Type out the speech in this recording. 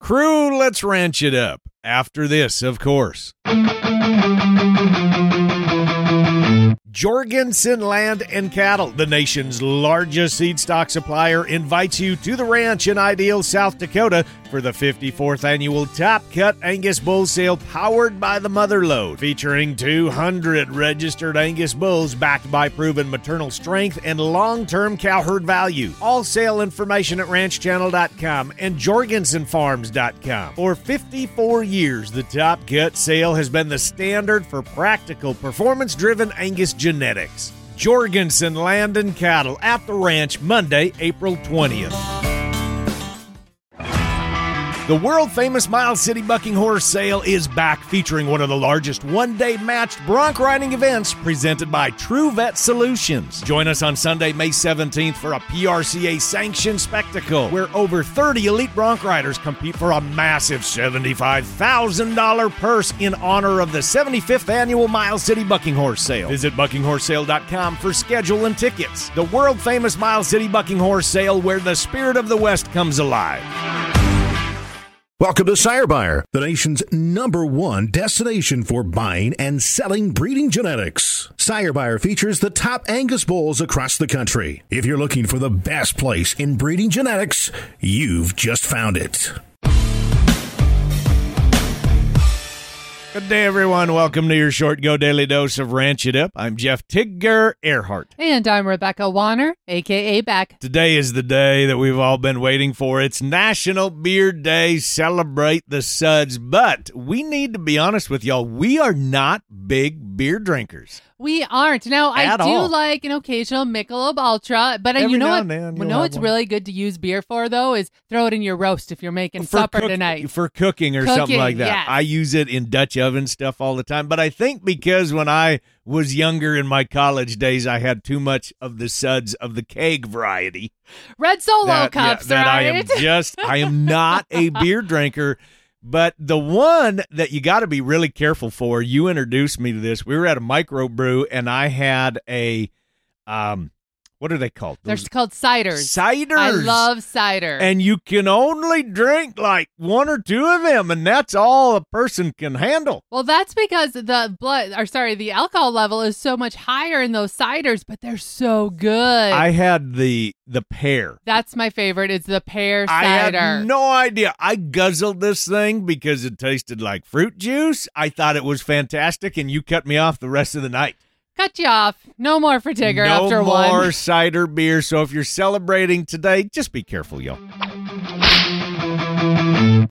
Crew, let's ranch it up. After this, of course. Jorgensen Land and Cattle, the nation's largest seed stock supplier, invites you to the ranch in Ideal, South Dakota for the 54th annual Top Cut Angus Bull Sale powered by the Mother Lode, featuring 200 registered Angus bulls backed by proven maternal strength and long-term cow herd value. All sale information at ranchchannel.com and jorgensenfarms.com. For 54 years, the Top Cut sale has been the standard for practical, performance-driven Angus genetics. Jorgensen Land and Cattle at the ranch, Monday, April 20th. The world-famous Miles City Bucking Horse Sale is back, featuring one of the largest one-day matched bronc riding events presented by True Vet Solutions. Join us on Sunday, May 17th for a PRCA-sanctioned spectacle where over 30 elite bronc riders compete for a massive $75,000 purse in honor of the 75th annual Miles City Bucking Horse Sale. Visit buckinghorsesale.com for schedule and tickets. The world-famous Miles City Bucking Horse Sale, where the spirit of the West comes alive. Welcome to Sire Buyer, the nation's #1 destination for buying and selling breeding genetics. Sire Buyer features the top Angus bulls across the country. If you're looking for the best place in breeding genetics, you've just found it. Good day, everyone. Welcome to your Short Go Daily Dose of Ranch It Up. I'm Jeff Tigger Earhart. And I'm Rebecca Warner, a.k.a. Beck. Today is the day that we've all been waiting for. It's National Beer Day. Celebrate the suds. But we need to be honest with y'all. We are not big beer drinkers. We aren't. Now, I do like an occasional Michelob Ultra, but you know what? You know what's really good to use beer for, though, is throw it in your roast if you're making supper tonight. For cooking or something like that. Yes. I use it in Dutch oven stuff all the time. But I think because when I was younger in my college days, I had too much of the suds of the keg variety. Red Solo cups, right? I am not a beer drinker. But the one that you got to be really careful for, you introduced me to this. We were at a microbrew, and I had a, what are they called? They're called ciders. Ciders. I love cider. And you can only drink like one or two of them, and that's all a person can handle. Well, that's because the alcohol level is so much higher in those ciders, but they're so good. I had the pear. That's my favorite. It's the pear cider. I had no idea. I guzzled this thing because it tasted like fruit juice. I thought it was fantastic, and you cut me off the rest of the night. Cut you off. No more for Tigger after one. No more cider beer. So if you're celebrating today, just be careful, y'all.